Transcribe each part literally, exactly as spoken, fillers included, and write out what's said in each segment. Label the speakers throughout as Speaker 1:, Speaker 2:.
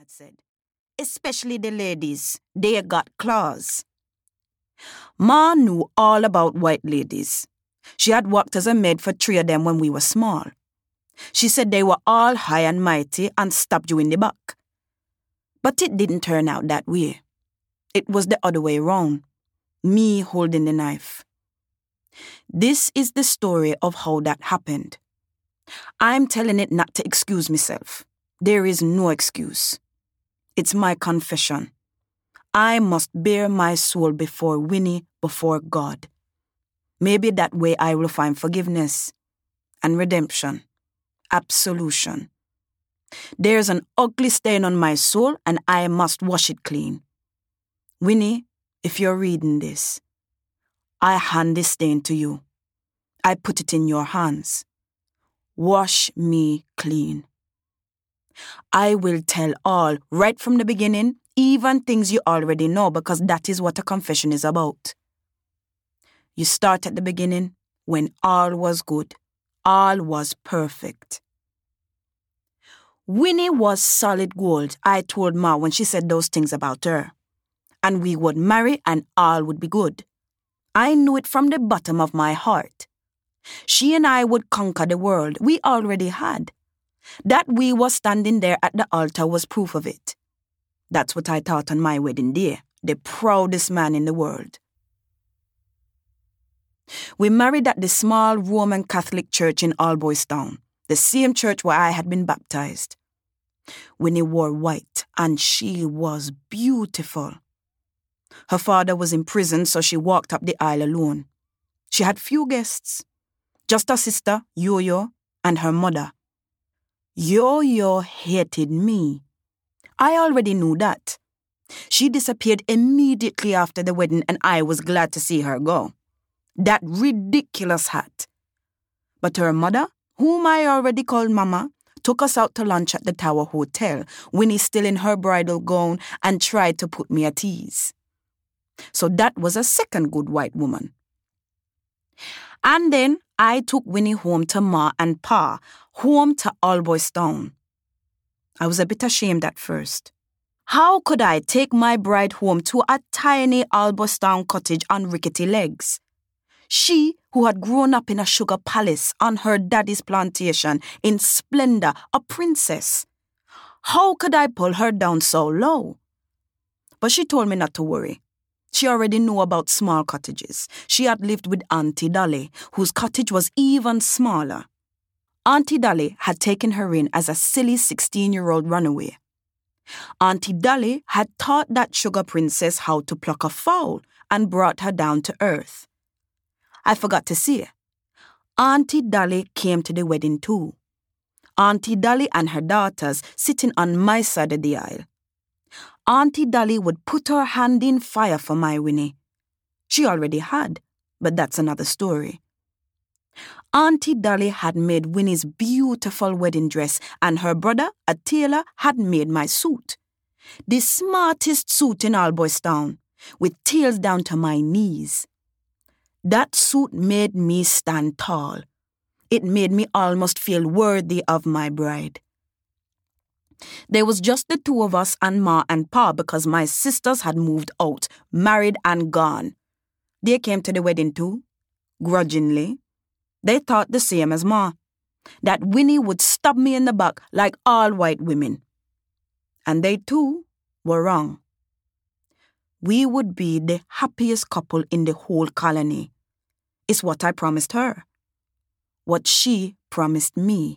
Speaker 1: had said. Especially the ladies. They got claws. Ma knew all about white ladies. She had worked as a maid for three of them when we were small. She said they were all high and mighty and stabbed you in the back. But it didn't turn out that way. It was the other way around. Me holding the knife. This is the story of how that happened. I'm telling it not to excuse myself. There is no excuse. It's my confession. I must bare my soul before Winnie, before God. Maybe that way I will find forgiveness and redemption, absolution. There's an ugly stain on my soul and I must wash it clean. Winnie, if you're reading this, I hand this stain to you. I put it in your hands. Wash me clean. I will tell all right from the beginning, even things you already know, because that is what a confession is about. You start at the beginning when all was good, all was perfect. Winnie was solid gold, I told Ma when she said those things about her. And we would marry and all would be good. I knew it from the bottom of my heart. She and I would conquer the world. We already had. That we were standing there at the altar was proof of it. That's what I thought on my wedding day, the proudest man in the world. We married at the small Roman Catholic church in Alboystown, the same church where I had been baptized. Winnie wore white, and she was beautiful. Her father was in prison, so she walked up the aisle alone. She had few guests, just her sister, Yo-Yo, and her mother. Yo-Yo hated me. I already knew that. She disappeared immediately after the wedding, and I was glad to see her go. That ridiculous hat. But her mother, whom I already called Mama, took us out to lunch at the Tower Hotel, Winnie still in her bridal gown, and tried to put me at ease. So that was a second good white woman. And then I took Winnie home to Ma and Pa, home to Alboystown. I was a bit ashamed at first. How could I take my bride home to a tiny Alboystown cottage on rickety legs? She, who had grown up in a sugar palace on her daddy's plantation in splendor, a princess. How could I pull her down so low? But she told me not to worry. She already knew about small cottages. She had lived with Auntie Dolly, whose cottage was even smaller. Auntie Dolly had taken her in as a silly sixteen-year-old runaway. Auntie Dolly had taught that sugar princess how to pluck a fowl and brought her down to earth. I forgot to say, Auntie Dolly came to the wedding too. Auntie Dolly and her daughters sitting on my side of the aisle. Auntie Dolly would put her hand in fire for my Winnie. She already had, but that's another story. Auntie Dolly had made Winnie's beautiful wedding dress, and her brother, a tailor, had made my suit. The smartest suit in Alboystown, with tails down to my knees. That suit made me stand tall. It made me almost feel worthy of my bride. There was just the two of us and Ma and Pa because my sisters had moved out, married and gone. They came to the wedding too, grudgingly. They thought the same as Ma, that Winnie would stab me in the back like all white women. And they too were wrong. We would be the happiest couple in the whole colony. It's what I promised her. What she promised me.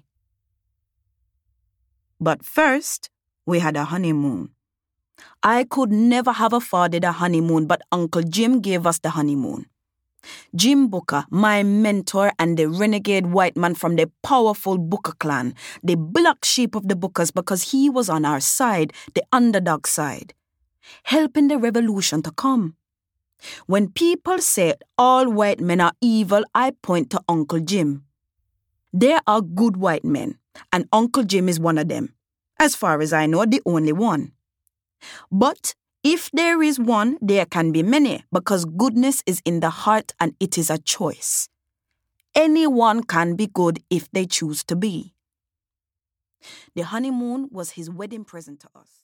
Speaker 1: But first, we had a honeymoon. I could never have afforded a honeymoon, but Uncle Jim gave us the honeymoon. Jim Booker, my mentor and the renegade white man from the powerful Booker clan, the black sheep of the Bookers, because he was on our side, the underdog side, helping the revolution to come. When people say all white men are evil, I point to Uncle Jim. There are good white men, and Uncle Jim is one of them. As far as I know, the only one. But if there is one, there can be many, because goodness is in the heart and it is a choice. Anyone can be good if they choose to be. The honeymoon was his wedding present to us.